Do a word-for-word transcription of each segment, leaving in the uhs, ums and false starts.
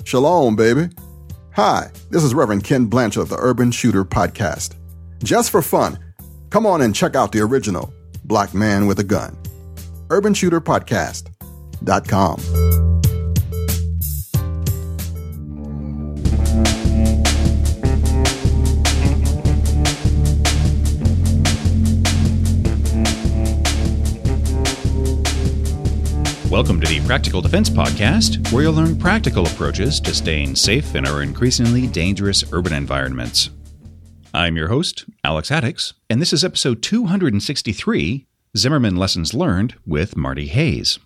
Shalom, baby. Hi, this is Reverend Ken Blanchard of the Urban Shooter Podcast. Just for fun, come on and check out the original Black Man with a Gun. urban shooter podcast dot com. Welcome to the Practical Defense Podcast, where you'll learn practical approaches to staying safe in our increasingly dangerous urban environments. I'm your host, Alex Haddix, and this is episode two hundred sixty-three, Zimmerman Lessons Learned with Marty Hayes.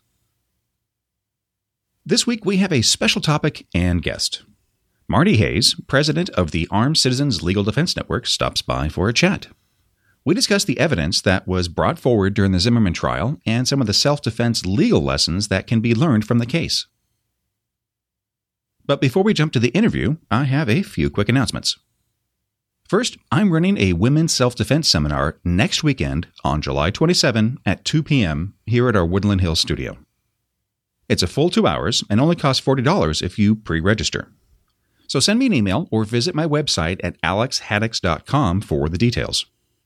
This week we have a special topic and guest. Marty Hayes, president of the Armed Citizens Legal Defense Network, stops by for a chat. We discuss the evidence that was brought forward during the Zimmerman trial and some of the self-defense legal lessons that can be learned from the case. But before we jump to the interview, I have a few quick announcements. First, I'm running a women's self-defense seminar next weekend on July twenty-seventh at two p.m. here at our Woodland Hills studio. It's a full two hours and only costs forty dollars if you pre-register. So send me an email or visit my website at alex haddix dot com for the details.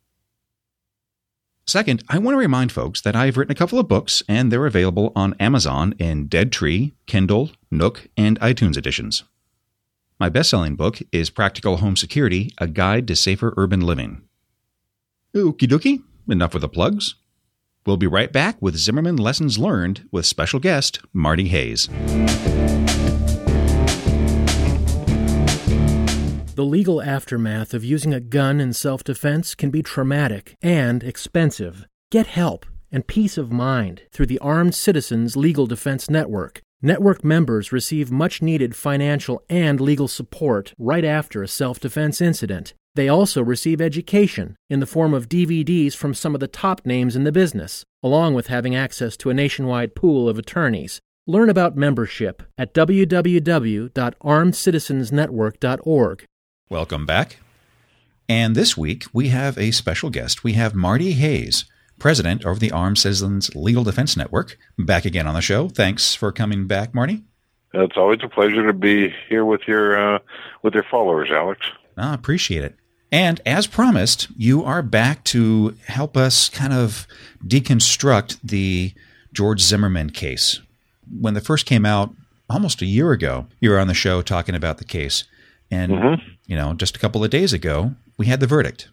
Second, I want to remind folks that I've written a couple of books, and they're available on Amazon in Dead Tree, Kindle, Nook, and iTunes editions. My best-selling book is Practical Home Security, A Guide to Safer Urban Living. Okie dokie, enough with the plugs. We'll be right back with Zimmerman Lessons Learned with special guest Marty Hayes. The legal aftermath of using a gun in self-defense can be traumatic and expensive. Get help and peace of mind through the Armed Citizens Legal Defense Network. Network members receive much-needed financial and legal support right after a self-defense incident. They also receive education in the form of D V Ds from some of the top names in the business, along with having access to a nationwide pool of attorneys. Learn about membership at w w w dot armed citizens network dot org. Welcome back. And this week, we have a special guest. We have Marty Hayes, president of the Armed Citizens Legal Defense Network, back again on the show. Thanks for coming back, Marty. It's always a pleasure to be here with your uh, with your followers, Alex. I appreciate it. And as promised, you are back to help us kind of deconstruct the George Zimmerman case. When it first came out almost a year ago, you were on the show talking about the case. And, mm-hmm. you know, just a couple of days ago, we had the verdict.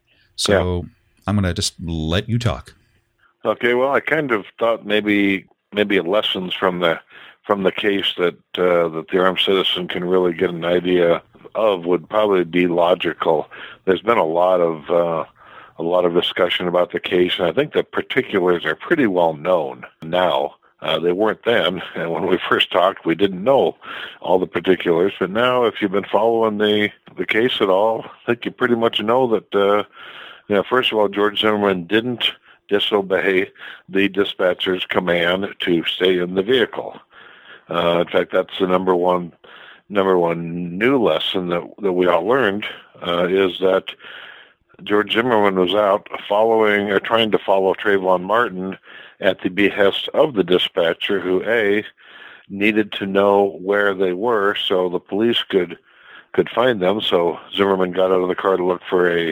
So yeah. I'm going to just let you talk. Okay. Well, I kind of thought maybe maybe lessons from the from the case that uh, that the armed citizen can really get an idea of would probably be logical. There's been a lot of uh, a lot of discussion about the case, and I think the particulars are pretty well known now. Uh, they weren't then, and when we first talked, we didn't know all the particulars. But now, if you've been following the, the case at all, I think you pretty much know that, uh, you know, first of all, George Zimmerman didn't disobey the dispatcher's command to stay in the vehicle. Uh, in fact, that's the number one number one new lesson that, that we all learned, uh, is that George Zimmerman was out following or trying to follow Trayvon Martin at the behest of the dispatcher, who A, needed to know where they were so the police could could find them. So Zimmerman got out of the car to look for a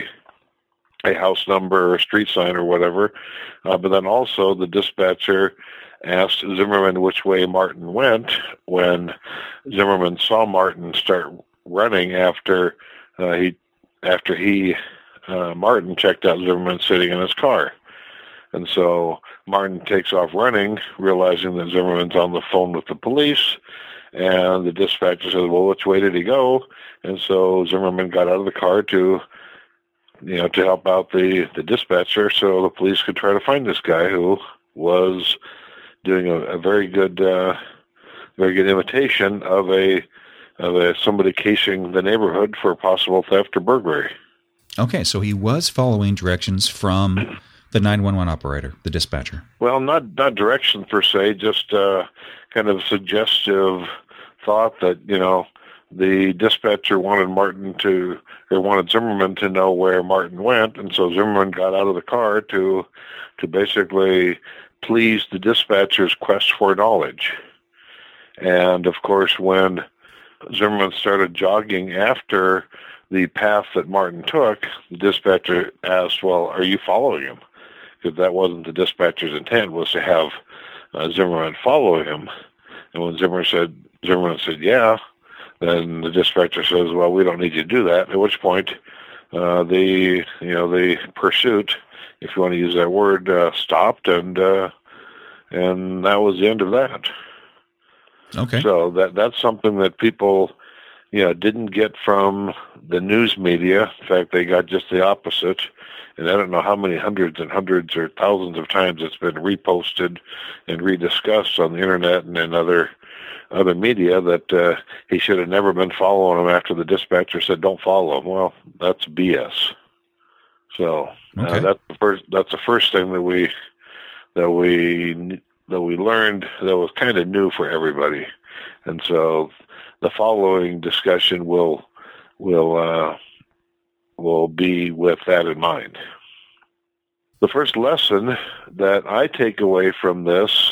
a house number or a street sign or whatever. Uh, but then also the dispatcher asked Zimmerman which way Martin went when Zimmerman saw Martin start running after uh, he after he uh, Martin checked out Zimmerman sitting in his car. And so Martin takes off running, realizing that Zimmerman's on the phone with the police, and the dispatcher says, well, which way did he go? And so Zimmerman got out of the car to, you know, to help out the, the dispatcher so the police could try to find this guy who was doing a, a very good, uh, very good imitation of a, of a somebody casing the neighborhood for possible theft or burglary. Okay, so he was following directions from the nine one one operator, the dispatcher. Well, not not directions per se, just uh, kind of suggestive thought that, you know, the dispatcher wanted Martin to, or wanted Zimmerman to know where Martin went, and so Zimmerman got out of the car to to basically please the dispatcher's quest for knowledge. And of course, when Zimmerman started jogging after the path that Martin took, the dispatcher asked, well, are you following him? Because that wasn't the dispatcher's intent, was to have uh, Zimmerman follow him. And when Zimmerman said, Zimmerman said, yeah, then the dispatcher says, well, we don't need you to do that, at which point uh, the, you know, the pursuit, if you want to use that word, uh, stopped, and uh, and that was the end of that. Okay. So that that's something that people, you know, didn't get from the news media. In fact, they got just the opposite. And I don't know how many hundreds and hundreds or thousands of times it's been reposted and rediscussed on the internet and in other other media that uh, he should have never been following him after the dispatcher said, don't follow him. Well, that's B S. So okay. uh, that's the first. That's the first thing that we that we that we learned that was kind of new for everybody, and so the following discussion will will uh, will be with that in mind. The first lesson that I take away from this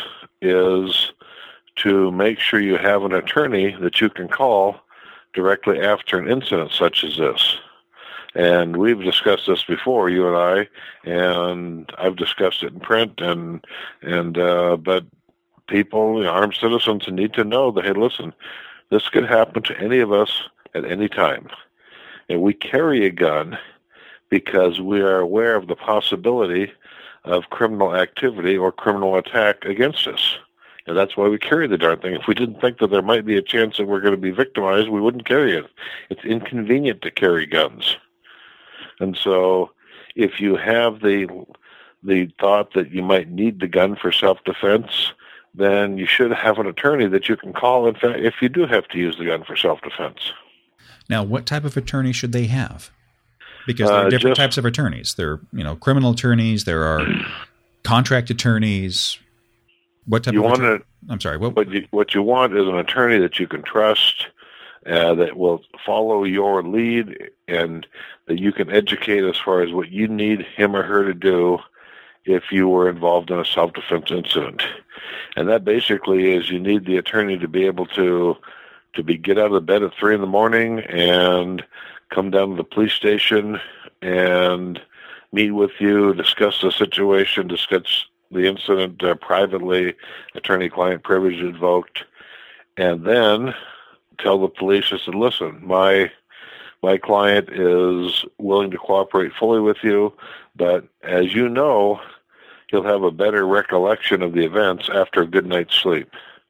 is to make sure you have an attorney that you can call directly after an incident such as this. And we've discussed this before, you and I, and I've discussed it in print, and and uh, but people, you know, armed citizens, need to know that, hey, listen, this could happen to any of us at any time. And we carry a gun because we are aware of the possibility of criminal activity or criminal attack against us. And that's why we carry the darn thing. If we didn't think that there might be a chance that we're going to be victimized, we wouldn't carry it. It's inconvenient to carry guns. And so if you have the the thought that you might need the gun for self-defense, then you should have an attorney that you can call, in fact, if you do have to use the gun for self-defense. Now, what type of attorney should they have? Because there are Uh, different just- types of attorneys. There are, you know, criminal attorneys. There are contract attorneys. What type You of want attorney? to, I'm sorry. What? what you what you want is an attorney that you can trust, uh, that will follow your lead, and that you can educate as far as what you need him or her to do if you were involved in a self-defense incident. And that basically is you need the attorney to be able to to be get out of bed at three in the morning and come down to the police station and meet with you, discuss the situation, discuss the incident uh, privately, attorney-client privilege invoked, and then tell the police, I said, listen, my my client is willing to cooperate fully with you, but as you know, he'll have a better recollection of the events after a good night's sleep.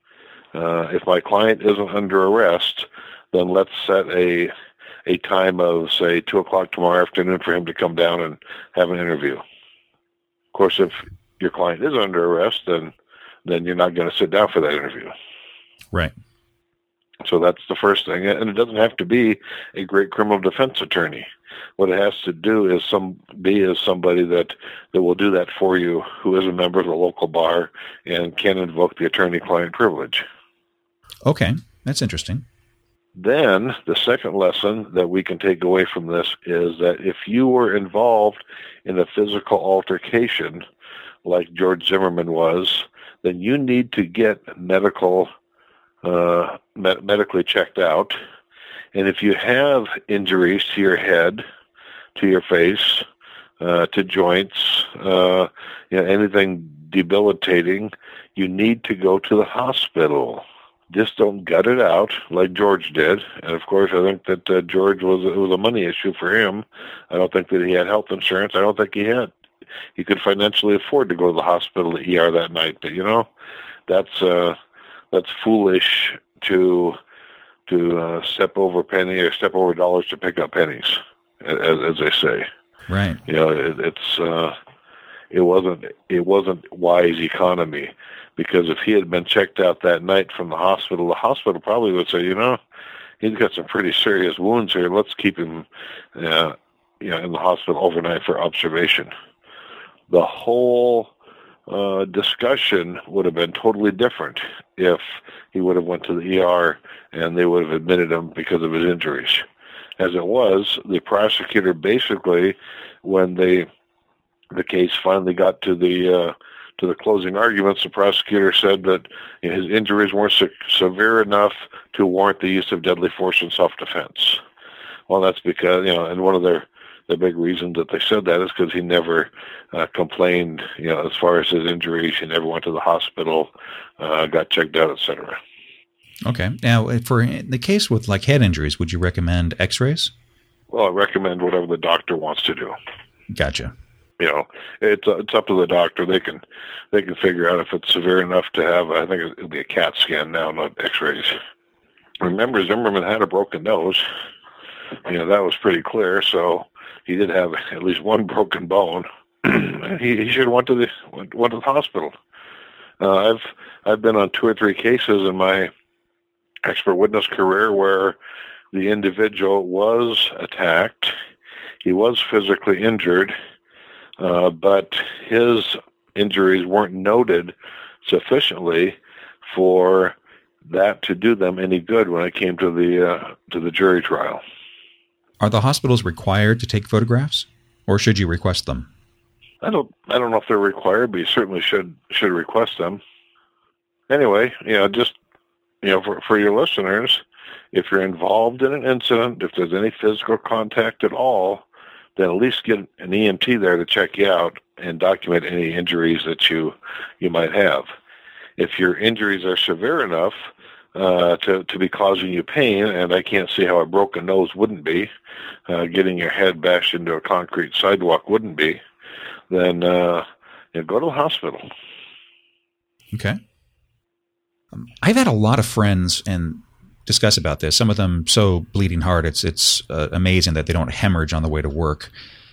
Uh, if my client isn't under arrest, then let's set a a time of, say, two o'clock tomorrow afternoon for him to come down and have an interview. Of course, if your client is under arrest, then then you're not going to sit down for that interview. Right. So that's the first thing. And it doesn't have to be a great criminal defense attorney. What it has to do is some be is somebody that, that will do that for you, who is a member of the local bar and can invoke the attorney-client privilege. Okay. That's interesting. Then the second lesson that we can take away from this is that if you were involved in a physical altercation like George Zimmerman was, then you need to get medical uh, med- medically checked out. And if you have injuries to your head, to your face, uh, to joints, uh, you know, anything debilitating, you need to go to the hospital. Just don't gut it out like George did. And of course, I think that uh, George was it was a money issue for him. I don't think that he had health insurance. I don't think he had. He could financially afford to go to the hospital, the E R that night. But you know, that's uh, that's foolish to to uh, step over penny or step over dollars to pick up pennies, as, as they say. Right. You know, it, it's uh, it wasn't it wasn't wise economy. Because if he had been checked out that night from the hospital, the hospital probably would say, you know, he's got some pretty serious wounds here. Let's keep him uh, you know, in the hospital overnight for observation. The whole uh, discussion would have been totally different if he would have went to the E R and they would have admitted him because of his injuries. As it was, the prosecutor basically, when they, the case finally got to the uh, to the closing arguments, the prosecutor said that you know, his injuries weren't se- severe enough to warrant the use of deadly force in self-defense. Well, that's because, you know, and one of their the big reasons that they said that is because he never uh, complained, you know, as far as his injuries. He never went to the hospital, uh, got checked out, et cetera. Okay. Now, for the case with like head injuries, would you recommend x-rays? Well, I recommend whatever the doctor wants to do. Gotcha. You know, it's uh, it's up to the doctor. They can they can figure out if it's severe enough to have, I think it'll be a CAT scan now, not x-rays. Remember, Zimmerman had a broken nose. You know, that was pretty clear, so he did have at least one broken bone. he, he should have went to the went, went to the hospital. Uh, I've I've been on two or three cases in my expert witness career where the individual was attacked, he was physically injured, uh, but his injuries weren't noted sufficiently for that to do them any good when it came to the uh, to the jury trial. Are the hospitals required to take photographs, or should you request them? I don't I don't know if they're required, but you certainly should should request them. Anyway, you know, just you know, for for your listeners, if you're involved in an incident, if there's any physical contact at all, then at least get an E M T there to check you out and document any injuries that you you might have. If your injuries are severe enough uh, to to be causing you pain, and I can't see how a broken nose wouldn't be, uh, getting your head bashed into a concrete sidewalk wouldn't be, then uh, you know, go to the hospital. Okay. Um, I've had a lot of friends and discuss about this. Some of them so bleeding heart, it's it's uh, amazing that they don't hemorrhage on the way to work.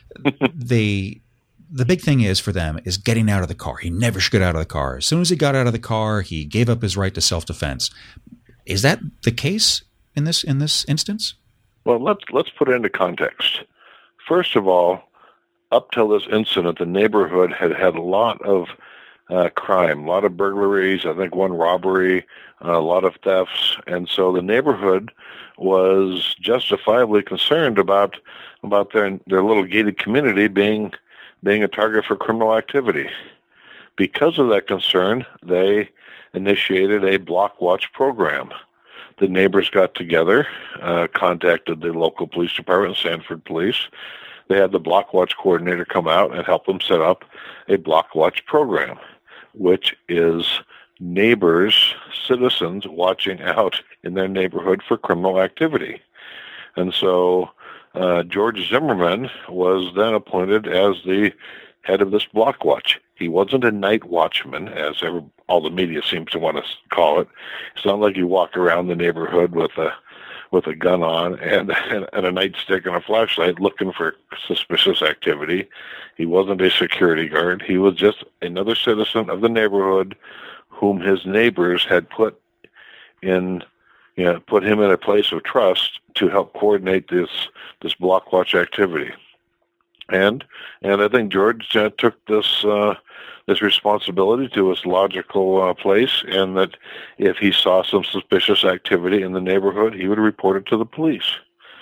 they the big thing is for them is getting out of the car. He never should get out of the car. As soon as he got out of the car, he gave up his right to self-defense. Is that the case in this in this instance? Well, let's let's put it into context. First of all, up till this incident, the neighborhood had had a lot of uh, crime, a lot of burglaries, I think one robbery, uh, a lot of thefts, and so the neighborhood was justifiably concerned about about their their little gated community being being a target for criminal activity. Because of that concern, they initiated a block watch program. The neighbors got together, uh, contacted the local police department, Sanford Police. They had the block watch coordinator come out and help them set up a block watch program, which is neighbors, citizens watching out in their neighborhood for criminal activity. And so uh, George Zimmerman was then appointed as the head of this block watch. He wasn't a night watchman, as ever, all the media seems to want to call it. It's not like you walk around the neighborhood with a with a gun on and, and, and a nightstick and a flashlight looking for suspicious activity. He wasn't a security guard. He was just another citizen of the neighborhood whom his neighbors had put in, you know, put him in a place of trust to help coordinate this this block watch activity. And and I think George uh, took this uh, this responsibility to its logical uh, place, and that if he saw some suspicious activity in the neighborhood, he would report it to the police.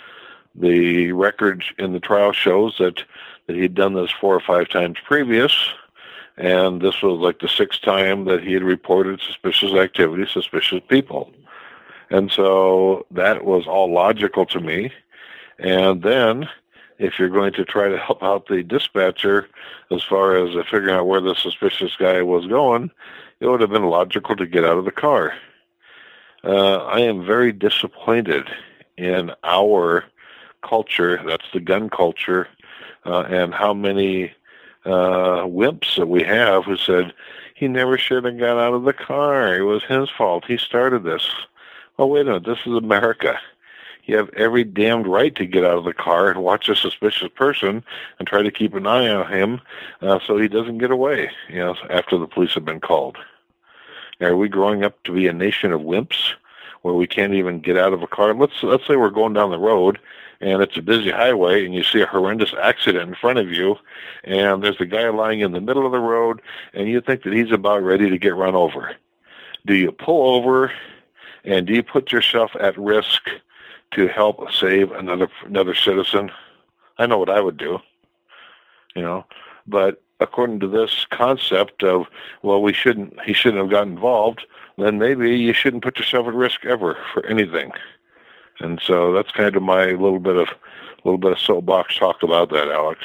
The record in the trial shows that, that he'd done this four or five times previous, and this was like the sixth time that he had reported suspicious activity, suspicious people. And so that was all logical to me. And then, if you're going to try to help out the dispatcher as far as uh, figuring out where the suspicious guy was going, it would have been logical to get out of the car. Uh, I am very disappointed in our culture, that's the gun culture, uh, and how many uh, wimps that we have who said, he never should have got out of the car. It was his fault. He started this. Oh, wait a minute. This is America. You have every damned right to get out of the car and watch a suspicious person and try to keep an eye on him uh, so he doesn't get away, you know, after the police have been called. Now, are we growing up to be a nation of wimps where we can't even get out of a car? Let's let's say we're going down the road and it's a busy highway and you see a horrendous accident in front of you and there's a guy lying in the middle of the road and you think that he's about ready to get run over. Do you pull over and do you put yourself at risk to help save another another citizen? I know what I would do, you know. But according to this concept of, well, we shouldn't, he shouldn't have gotten involved, then maybe you shouldn't put yourself at risk ever for anything. And so that's kind of my little bit of, little bit of soapbox talk about that, Alex.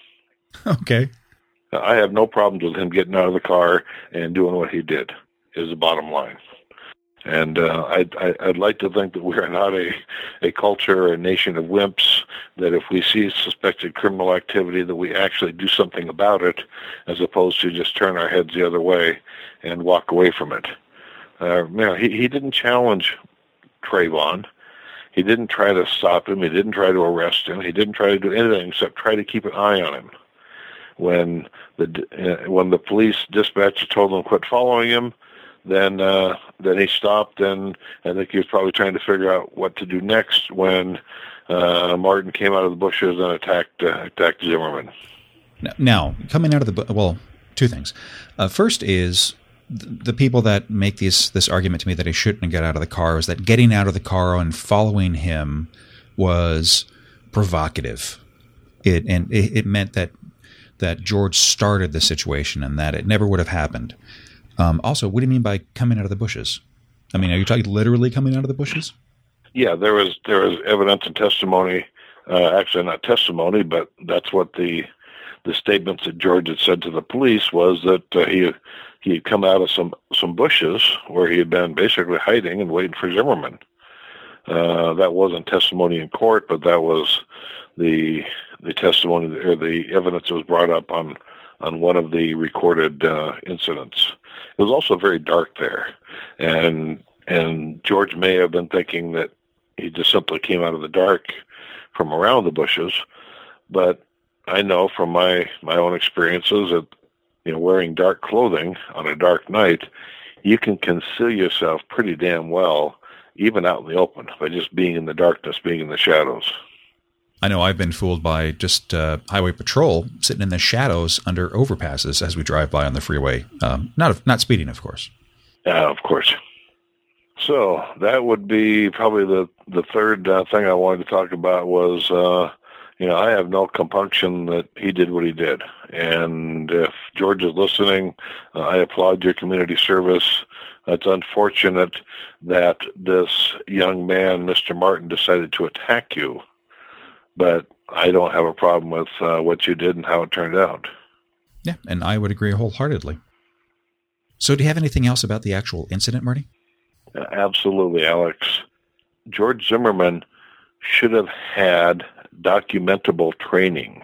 Okay. I have no problems with him getting out of the car and doing what he did, is the bottom line. And uh, I'd, I'd like to think that we are not a, a culture or a nation of wimps, that if we see suspected criminal activity, that we actually do something about it, as opposed to just turn our heads the other way and walk away from it. Uh, you know, he, he didn't challenge Trayvon. He didn't try to stop him. He didn't try to arrest him. He didn't try to do anything except try to keep an eye on him. When the uh, when the police dispatcher told him to quit following him, then uh, then he stopped, and I think he was probably trying to figure out what to do next when uh, Martin came out of the bushes and attacked uh, attacked Zimmerman. Now, coming out of the well, two things. Uh, first is the people that make these this argument to me that he shouldn't get out of the car is that getting out of the car and following him was provocative. It and it, it meant that. that George started the situation and that it never would have happened. Um, also, what do you mean by coming out of the bushes? I mean, are you talking literally coming out of the bushes? Yeah, there was there was evidence and testimony. Uh, actually, not testimony, but that's what the the statements that George had said to the police was that uh, he he had come out of some some bushes where he had been basically hiding and waiting for Zimmerman. Uh, that wasn't testimony in court, but that was the the testimony or the evidence that was brought up on on one of the recorded uh, incidents. It was also very dark there, and and George may have been thinking that he just simply came out of the dark from around the bushes, but I know from my my own experiences that, you know, wearing dark clothing on a dark night, you can conceal yourself pretty damn well, even out in the open, by just being in the darkness, being in the shadows. I know I've been fooled by just uh, highway patrol sitting in the shadows under overpasses as we drive by on the freeway. Um, not not speeding, of course. Yeah, of course. So that would be probably the, the third uh, thing I wanted to talk about was, uh, you know, I have no compunction that he did what he did. And if George is listening, uh, I applaud your community service. It's unfortunate that this young man, Mister Martin, decided to attack you. But I don't have a problem with uh, what you did and how it turned out. Yeah, and I would agree wholeheartedly. So do you have anything else about the actual incident, Marty? Uh, absolutely, Alex. George Zimmerman should have had documentable training.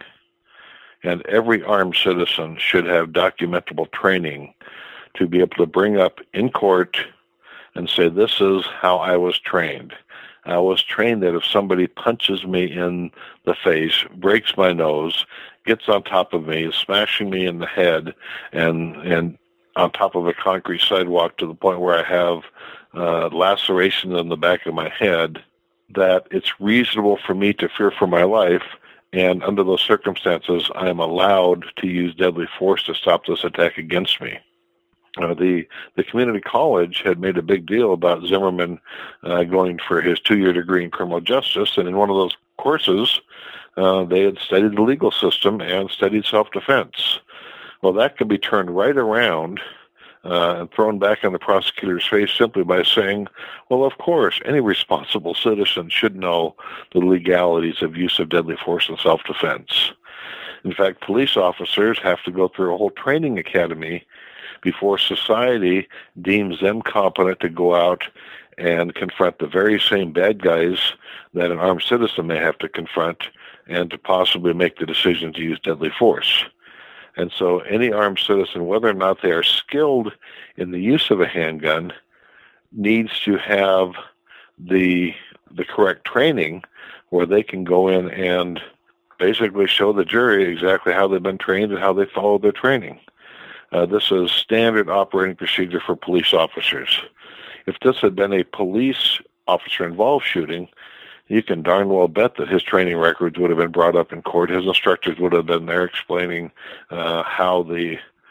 And every armed citizen should have documentable training to be able to bring up in court and say, this is how I was trained. I was trained that if somebody punches me in the face, breaks my nose, gets on top of me, is smashing me in the head, and and on top of a concrete sidewalk to the point where I have uh, lacerations in the back of my head, that it's reasonable for me to fear for my life, and under those circumstances, I am allowed to use deadly force to stop this attack against me. Uh, the the community college had made a big deal about Zimmerman uh, going for his two-year degree in criminal justice, and in one of those courses, uh, they had studied the legal system and studied self-defense. Well, that could be turned right around uh, and thrown back in the prosecutor's face simply by saying, well, of course, any responsible citizen should know the legalities of use of deadly force in self-defense. In fact, police officers have to go through a whole training academy before society deems them competent to go out and confront the very same bad guys that an armed citizen may have to confront and to possibly make the decision to use deadly force. And so any armed citizen, whether or not they are skilled in the use of a handgun, needs to have the the correct training where they can go in and basically show the jury exactly how they've been trained and how they follow their training. Uh, this is standard operating procedure for police officers. If this had been a police officer-involved shooting, you can darn well bet that his training records would have been brought up in court. His instructors would have been there explaining uh, how the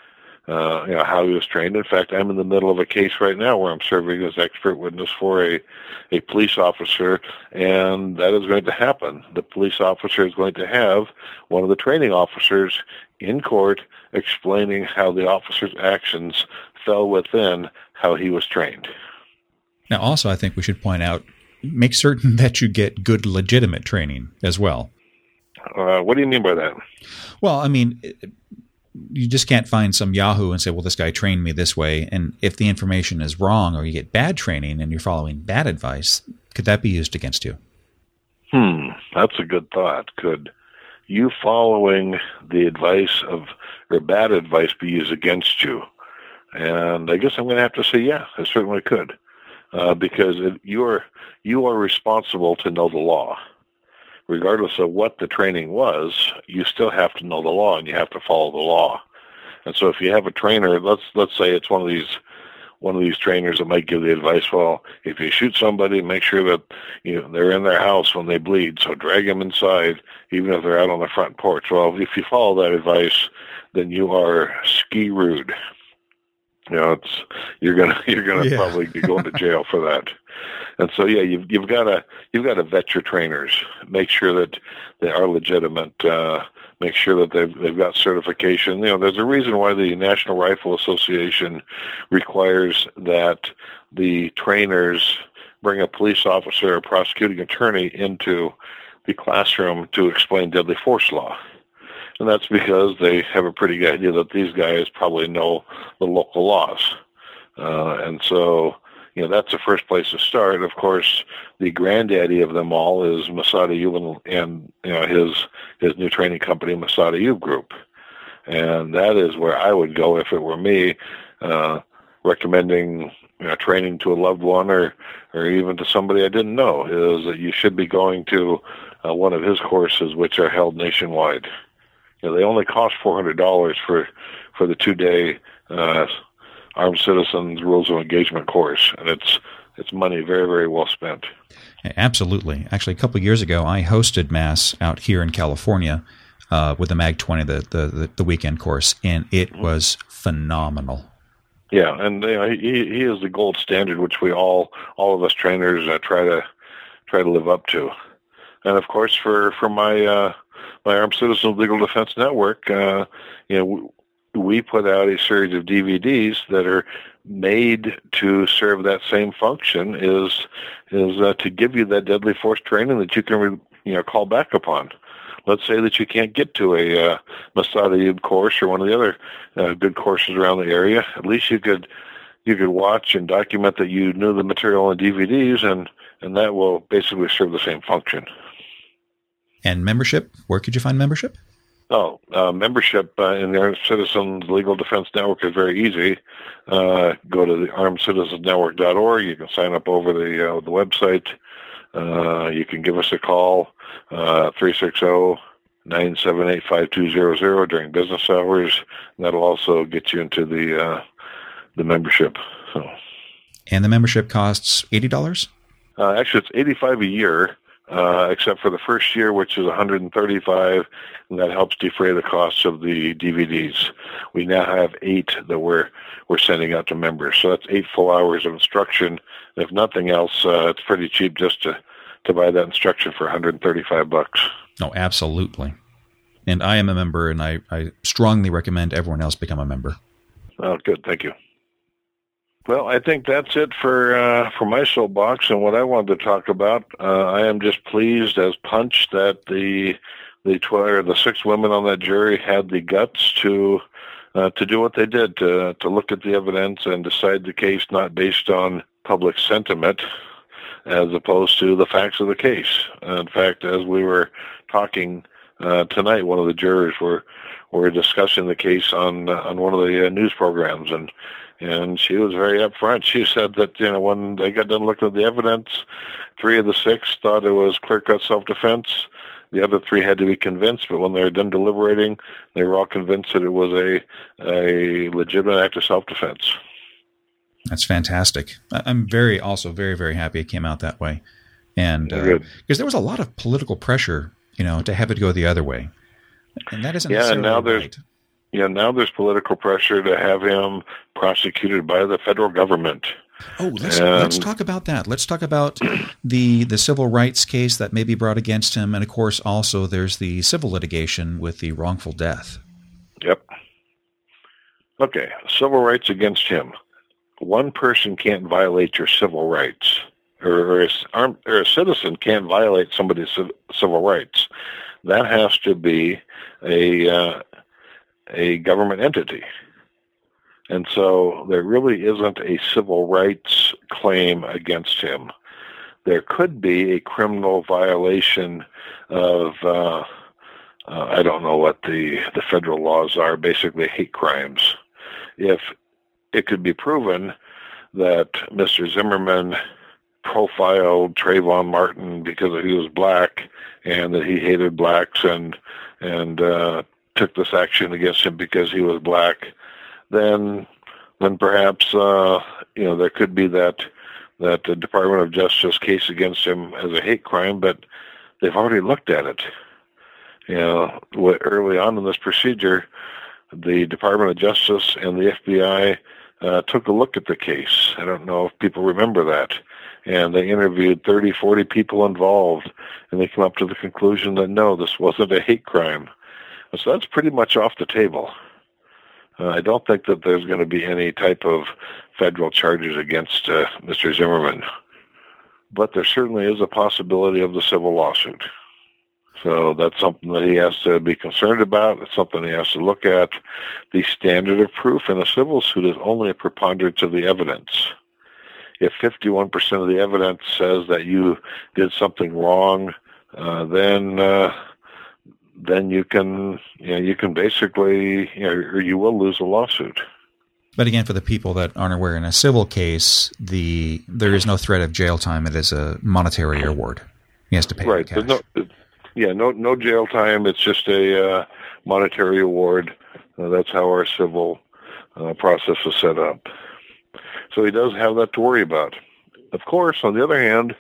uh, you know, how he was trained. In fact, I'm in the middle of a case right now where I'm serving as expert witness for a, a police officer, and that is going to happen. The police officer is going to have one of the training officers in court explaining how the officer's actions fell within how he was trained. Now, also, I think we should point out, make certain that you get good, legitimate training as well. Uh, what do you mean by that? Well, I mean, you just can't find some Yahoo and say, well, this guy trained me this way. And if the information is wrong or you get bad training and you're following bad advice, could that be used against you? Hmm, that's a good thought. Could you following the advice of, or bad advice be used against you? And I guess I'm going to have to say, yeah, it certainly could. Uh, because it, you are you are responsible to know the law. Regardless of what the training was, you still have to know the law and you have to follow the law. And so if you have a trainer, let's let's say it's one of these one of these trainers that might give the advice, well, if you shoot somebody, make sure that you know they're in their house when they bleed, so drag them inside, even if they're out on the front porch. Well, if you follow that advice, then you are ski-rude. You know, it's you're gonna you're gonna yeah. probably be going to jail for that. And so, yeah, you've you've got to you've got to vet your trainers. Make sure that they are legitimate. Uh, make sure that they've they've got certification. You know, there's a reason why the National Rifle Association requires that the trainers bring a police officer or prosecuting attorney into the classroom to explain deadly force law. And that's because they have a pretty good idea that these guys probably know the local laws. Uh, and so, you know, that's the first place to start. Of course, the granddaddy of them all is Masada Ayub and, you know, his his new training company, Masada Ayub Group. And that is where I would go if it were me, uh, recommending you know, training to a loved one or, or even to somebody I didn't know, is that you should be going to uh, one of his courses, which are held nationwide. You know, they only cost four hundred dollars for, for the two-day uh, Armed Citizens Rules of Engagement course, and it's it's money very, very well spent. Absolutely. Actually, a couple of years ago, I hosted Mass out here in California uh, with the Mag twenty, the, the, the weekend course, and it was phenomenal. Yeah, and you know, he he is the gold standard, which we all all of us trainers uh, try to try to live up to. And of course, for for my uh, my Armed Citizens Legal Defense Network, uh, you know, we put out a series of D V Ds that are made to serve that same function, is is uh, to give you that deadly force training that you can you know call back upon. Let's say that you can't get to a uh, Masada Ayub course or one of the other uh, good courses around the area. At least you could you could watch and document that you knew the material in D V Ds, and, and that will basically serve the same function. And membership? Where could you find membership? Oh, uh, membership uh, in the Armed Citizens Legal Defense Network is very easy. Uh, go to the armed citizens network dot org. You can sign up over the uh, the website. Uh, you can give us a call, uh, three six zero, nine seven eight, five two zero zero during business hours. And that'll also get you into the uh, the membership. So. And the membership costs eighty dollars? Uh, actually, it's eighty-five dollars a year. Uh, except for the first year, which is one hundred thirty-five dollars, and that helps defray the costs of the D V Ds. We now have eight that we're we're sending out to members, so that's eight full hours of instruction. And if nothing else, uh, it's pretty cheap just to, to buy that instruction for one hundred thirty-five bucks. No, absolutely. And I am a member, and I, I strongly recommend everyone else become a member. Oh, good. Thank you. Well, I think that's it for uh, for my soapbox and what I wanted to talk about. Uh, I am just pleased as punch that the the twelve or the six women on that jury had the guts to uh, to do what they did, to to look at the evidence and decide the case not based on public sentiment, as opposed to the facts of the case. In fact, as we were talking uh, tonight, one of the jurors were were discussing the case on uh, on one of the uh, news programs, and. And she was very upfront. She said that, you know, when they got done looking at the evidence, three of the six thought it was clear-cut self-defense. The other three had to be convinced, but when they were done deliberating, they were all convinced that it was a a legitimate act of self-defense. That's fantastic. I'm very, also very, very happy it came out that way. And because uh, there was a lot of political pressure, you know, to have it go the other way. And that isn't yeah, and now there's, right. you know, now there's political pressure to have him prosecuted by the federal government. Oh, let's and, let's talk about that. Let's talk about the the civil rights case that may be brought against him, and of course, also there's the civil litigation with the wrongful death. Yep. Okay, civil rights against him. One person can't violate your civil rights, or, or, a, or a citizen can't violate somebody's civil rights. That has to be a uh, a government entity. And so there really isn't a civil rights claim against him. There could be a criminal violation of, uh, uh, I don't know what the, the federal laws are, basically hate crimes. If it could be proven that Mister Zimmerman profiled Trayvon Martin because he was black and that he hated blacks and, and uh, took this action against him because he was black, then then perhaps uh, you know there could be that that the Department of Justice case against him as a hate crime, but they've already looked at it. You know, early on in this procedure, the Department of Justice and the F B I uh, took a look at the case. I don't know if people remember that. And they interviewed thirty, forty people involved, and they came up to the conclusion that no, this wasn't a hate crime. So that's pretty much off the table. Uh, I don't think that there's going to be any type of federal charges against uh, Mister Zimmerman. But there certainly is a possibility of the civil lawsuit. So that's something that he has to be concerned about. It's something he has to look at. The standard of proof in a civil suit is only a preponderance of the evidence. If fifty-one percent of the evidence says that you did something wrong, uh, then... Uh, then you can, you know, you can basically, you know, or you will lose a lawsuit. But again, for the people that aren't aware, in a civil case, the there is no threat of jail time. It is a monetary award. He has to pay. Right. Cash. No, yeah. No. No jail time. It's just a uh, monetary award. Uh, that's how our civil uh, process is set up. So he does have that to worry about. Of course, on the other hand,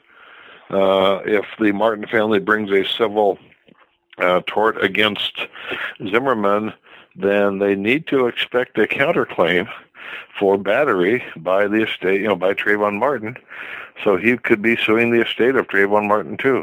uh, if the Martin family brings a civil Uh, tort against Zimmerman, then they need to expect a counterclaim for battery by the estate, you know, by Trayvon Martin. So he could be suing the estate of Trayvon Martin too,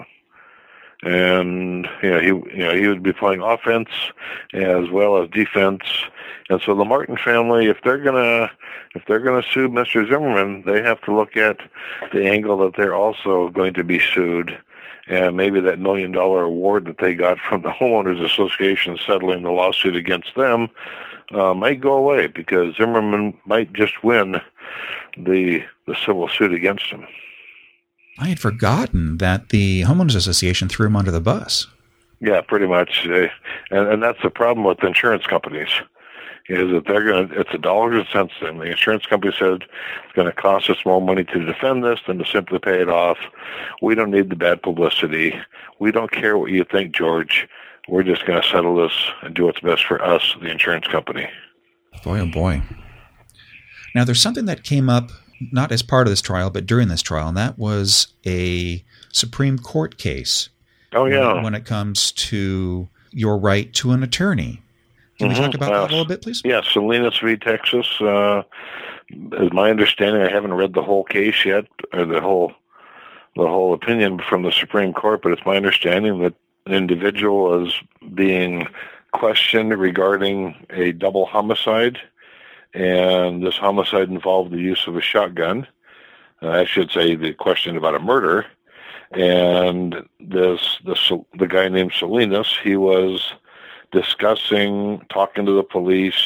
and you know he, you know, he would be playing offense as well as defense. And so the Martin family, if they're gonna, if they're gonna sue Mister Zimmerman, they have to look at the angle that they're also going to be sued. And maybe that million dollar award that they got from the Homeowners Association settling the lawsuit against them uh, might go away because Zimmerman might just win the the civil suit against him. I had forgotten that the Homeowners Association threw him under the bus. Yeah, pretty much. Uh, and, and that's the problem with insurance companies. Is that they're going to, it's a dollars and cents thing. The insurance company said it's going to cost us more money to defend this than to simply pay it off. We don't need the bad publicity. We don't care what you think, George. We're just going to settle this and do what's best for us, the insurance company. Boy, oh boy. Now, there's something that came up, not as part of this trial, but during this trial, and that was a Supreme Court case. Oh, yeah. When, when it comes to your right to an attorney. Can mm-hmm. we talk about uh, that a little bit, please? Yeah, Salinas v. Texas. Uh, is my understanding. I haven't read the whole case yet, or the whole the whole opinion from the Supreme Court, but it's my understanding that an individual is being questioned regarding a double homicide, and this homicide involved the use of a shotgun. Uh, I should say the question about a murder, and this this the guy named Salinas, he was discussing, talking to the police,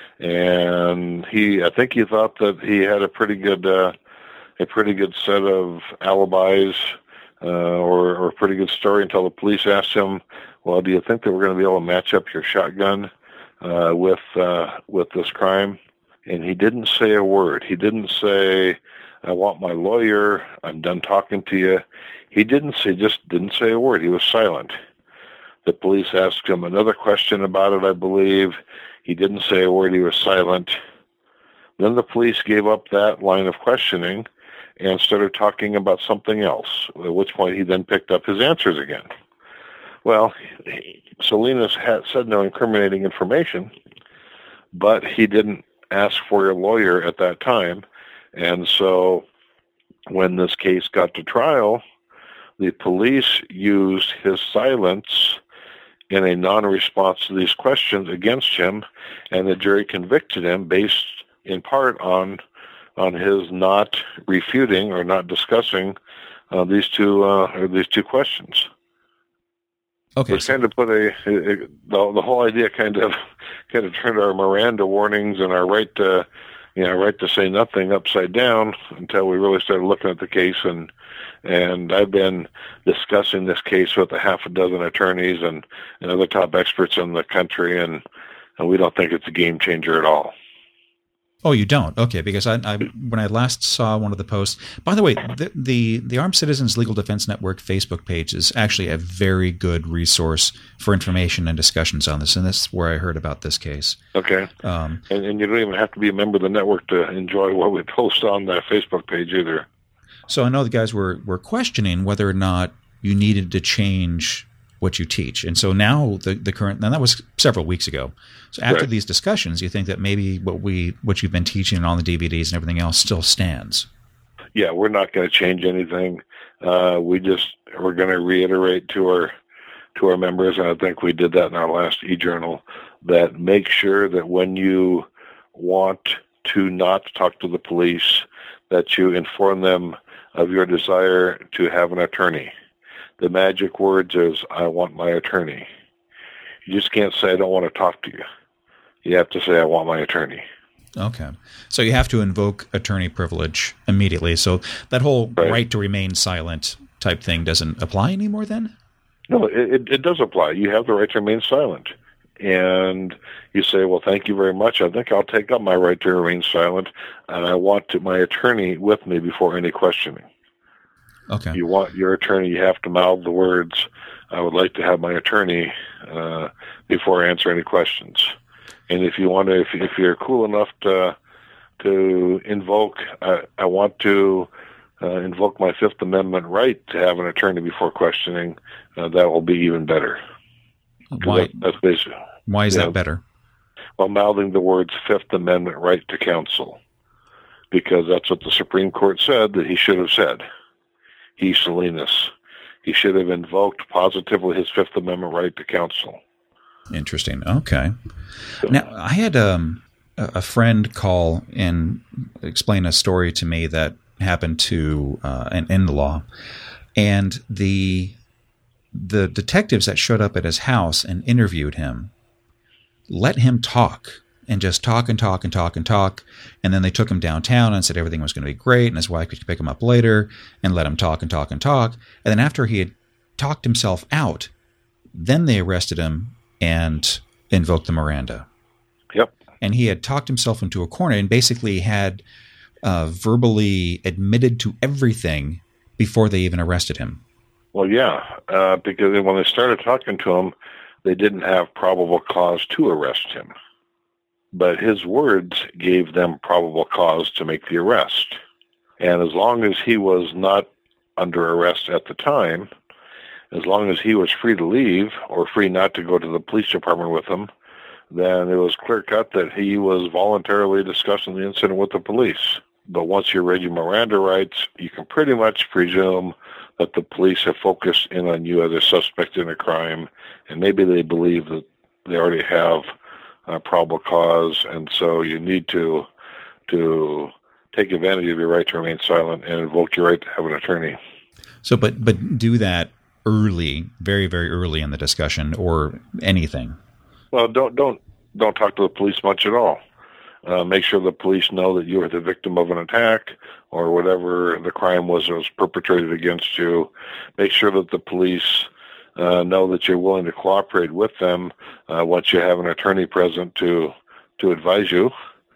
and he, I think he thought that he had a pretty good, uh, a pretty good set of alibis, uh, or, or a pretty good story until the police asked him, well, do you think that we're going to be able to match up your shotgun, uh, with, uh, with this crime? And he didn't say a word. He didn't say, I want my lawyer, I'm done talking to you. He didn't say, just didn't say a word. He was silent. The police asked him another question about it, I believe. He didn't say a word. He was silent. Then the police gave up that line of questioning and started talking about something else, at which point he then picked up his answers again. Well, Salinas had said no incriminating information, but he didn't ask for a lawyer at that time. And so when this case got to trial, the police used his silence in a non-response to these questions against him, and the jury convicted him based in part on on his not refuting or not discussing uh, these two uh, or these two questions. Okay, Which so- kind of put a, a, a the, the whole idea kind of kind of turned our Miranda warnings and our right to you know right to say nothing upside down until we really started looking at the case. and and I've been discussing this case with a half a dozen attorneys and, and other top experts in the country, and, and we don't think it's a game changer at all. Oh, you don't? Okay, because I, I when I last saw one of the posts, by the way, the, the the Armed Citizens Legal Defense Network Facebook page is actually a very good resource for information and discussions on this, and this is where I heard about this case. Okay. Um, and, and you don't even have to be a member of the network to enjoy what we post on that Facebook page either. So I know the guys were, were questioning whether or not you needed to change what you teach. And so now the, the current, and that was several weeks ago. So after right. these discussions, you think that maybe what we what you've been teaching on the D V Ds and everything else still stands? Yeah, we're not going to change anything. Uh, we just, we're going to reiterate to our to our members, and I think we did that in our last e-journal, that make sure that when you want to not talk to the police, that you inform them of your desire to have an attorney. The magic words is, I want my attorney. You just can't say, I don't want to talk to you. You have to say, I want my attorney. Okay. So you have to invoke attorney privilege immediately. So that whole right, right to remain silent type thing doesn't apply anymore then? No, it, it does apply. You have the right to remain silent. And you say, well, thank you very much. I think I'll take up my right to remain silent, and I want to, my attorney with me before any questioning. Okay. You want your attorney, you have to mouth the words, I would like to have my attorney uh, before I answer any questions. And if you want to, if, if you're cool enough to to invoke, uh, I want to uh, invoke my Fifth Amendment right to have an attorney before questioning, uh, that will be even better. Why? That, that's basically, Why is that know, better? Well, mouthing the words Fifth Amendment right to counsel, because that's what the Supreme Court said that he should have said. He, Salinas, he should have invoked positively his Fifth Amendment right to counsel. Interesting. Okay. So, now, I had um, a friend call and explain a story to me that happened to uh, an in-law, and the the detectives that showed up at his house and interviewed him let him talk and just talk and talk and talk and talk. And then they took him downtown and said everything was going to be great and his wife could pick him up later, and let him talk and talk and talk. And then after he had talked himself out, then they arrested him and invoked the Miranda. Yep. And he had talked himself into a corner and basically had uh, verbally admitted to everything before they even arrested him. Well, yeah, uh, because when they started talking to him, they didn't have probable cause to arrest him. But his words gave them probable cause to make the arrest. And as long as he was not under arrest at the time, as long as he was free to leave or free not to go to the police department with them, then it was clear-cut that he was voluntarily discussing the incident with the police. But once you read your Miranda rights, you can pretty much presume that the police have focused in on you as a suspect in a crime, and maybe they believe that they already have uh, probable cause, and so you need to to take advantage of your right to remain silent and invoke your right to have an attorney. So, but but do that early, very very early in the discussion, or anything. Well, don't don't don't talk to the police much at all. Uh, make sure the police know that you are the victim of an attack or whatever the crime was that was perpetrated against you. Make sure that the police uh, know that you're willing to cooperate with them uh, once you have an attorney present to to advise you.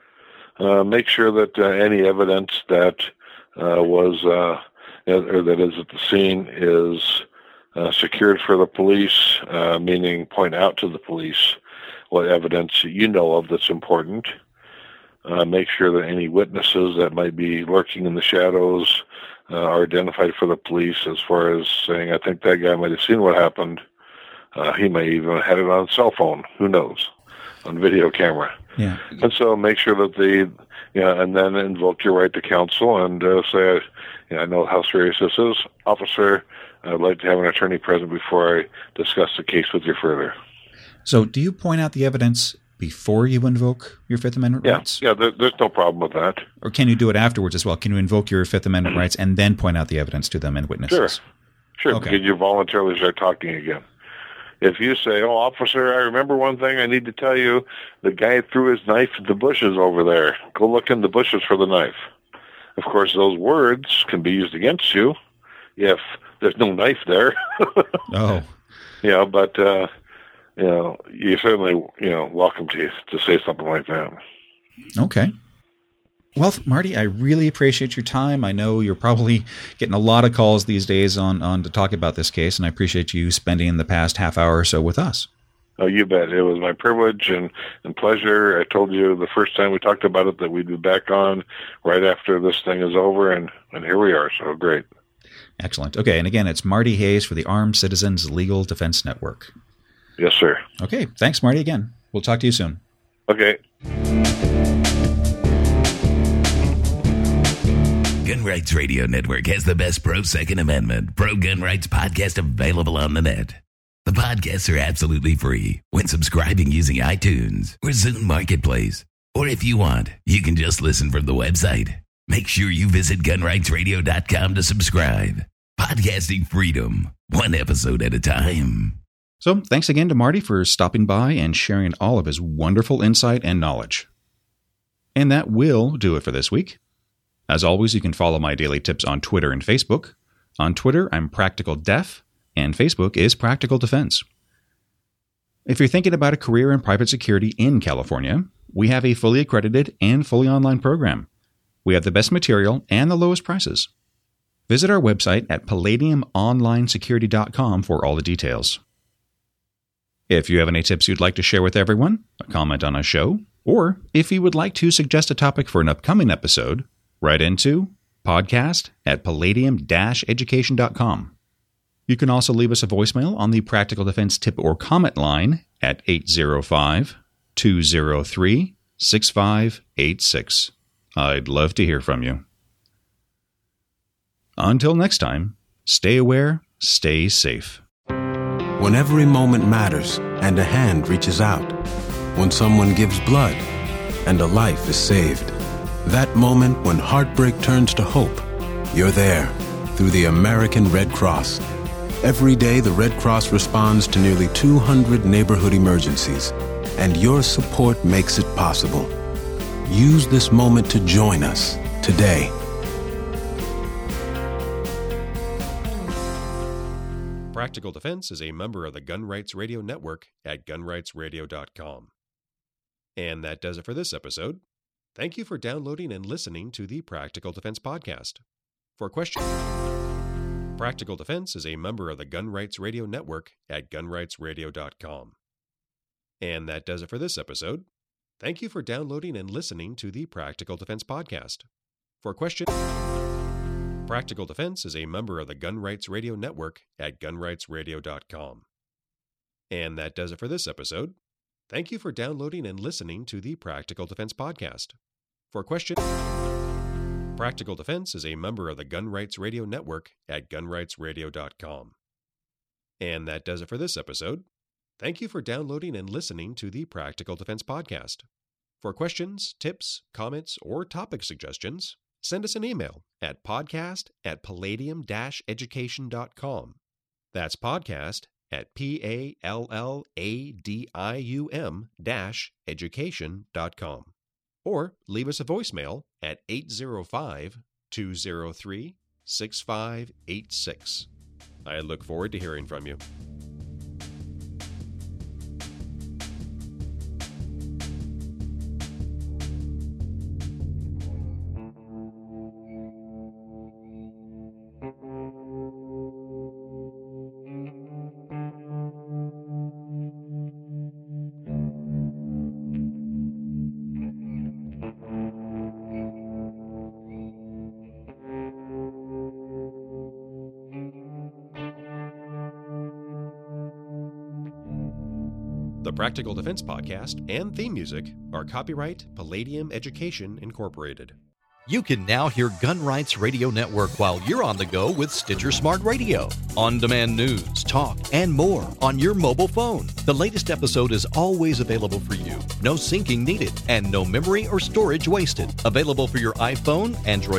Uh, make sure that uh, any evidence that uh, was uh, or that is at the scene is uh, secured for the police, uh, meaning point out to the police what evidence you know of that's important. Uh, make sure that any witnesses that might be lurking in the shadows uh, are identified for the police, as far as saying, I think that guy might have seen what happened. Uh, he may even have had it on his cell phone. Who knows? on video camera. Yeah. And so make sure that the, you know, and then invoke your right to counsel and uh, say, you know, I know how serious this is. Officer, I'd like to have an attorney present before I discuss the case with you further. So do you point out the evidence before you invoke your Fifth Amendment yeah, rights? Yeah, there, there's no problem with that. Or can you do it afterwards as well? Can you invoke your Fifth Amendment rights and then point out the evidence to them and witnesses? Sure. Sure, Okay. because you voluntarily start talking again. If you say, oh, officer, I remember one thing I need to tell you. The guy threw his knife in the bushes over there. Go look in the bushes for the knife. Of course, those words can be used against you if there's no knife there. Oh. Yeah, but, uh, you know, you're certainly, you know, welcome to to say something like that. Okay. Well, Marty, I really appreciate your time. I know you're probably getting a lot of calls these days on, on to talk about this case, and I appreciate you spending the past half hour or so with us. Oh, you bet. It was my privilege and, and pleasure. I told you the first time we talked about it that we'd be back on right after this thing is over, and, and here we are. So great. Excellent. Okay, and again, it's Marty Hayes for the Armed Citizens Legal Defense Network. Yes, sir. Okay, thanks, Marty, again. We'll talk to you soon. Okay. Gun Rights Radio Network has the best pro-Second Amendment, pro-gun rights podcast available on the net. The podcasts are absolutely free when subscribing using iTunes or Zune Marketplace. Or if you want, you can just listen from the website. Make sure you visit gun rights radio dot com to subscribe. Podcasting freedom, one episode at a time. So thanks again to Marty for stopping by and sharing all of his wonderful insight and knowledge. And that will do it for this week. As always, you can follow my daily tips on Twitter and Facebook. On Twitter, I'm Practical Def, and Facebook is Practical Defense. If you're thinking about a career in private security in California, we have a fully accredited and fully online program. We have the best material and the lowest prices. Visit our website at palladium online security dot com for all the details. If you have any tips you'd like to share with everyone, a comment on a show, or if you would like to suggest a topic for an upcoming episode, write into podcast at palladium dash education dot com. You can also leave us a voicemail on the Practical Defense tip or comment line at eight zero five, two zero three, six five eight six. I'd love to hear from you. Until next time, stay aware, stay safe. When every moment matters and a hand reaches out, when someone gives blood and a life is saved, that moment when heartbreak turns to hope, you're there through the American Red Cross. Every day, the Red Cross responds to nearly two hundred neighborhood emergencies, and your support makes it possible. Use this moment to join us today. Practical Defense is a member of the Gun Rights Radio Network at gun rights radio dot com. And that does it for this episode. Thank you for downloading and listening to the Practical Defense Podcast. For questions, Practical Defense is a member of the Gun Rights Radio Network at gun rights radio dot com. And that does it for this episode. Thank you for downloading and listening to the Practical Defense Podcast. For questions, Practical Defense is a member of the Gun Rights Radio Network at gun rights radio dot com. And that does it for this episode. Thank you for downloading and listening to the Practical Defense Podcast. For questions, Practical Defense is a member of the Gun Rights Radio Network at gun rights radio dot com. And that does it for this episode. Thank you for downloading and listening to the Practical Defense Podcast. For questions, tips, comments, or topic suggestions, send us an email at podcast at palladium dash education dot com. That's podcast at P A L L A D I U M dash education dot com. Or leave us a voicemail at eight zero five, two zero three, six five eight six. I look forward to hearing from you. The Practical Defense Podcast and theme music are copyright Palladium Education, Incorporated. You can now hear Gun Rights Radio Network while you're on the go with Stitcher Smart Radio. On-demand news, talk, and more on your mobile phone. The latest episode is always available for you. No syncing needed and no memory or storage wasted. Available for your iPhone, Android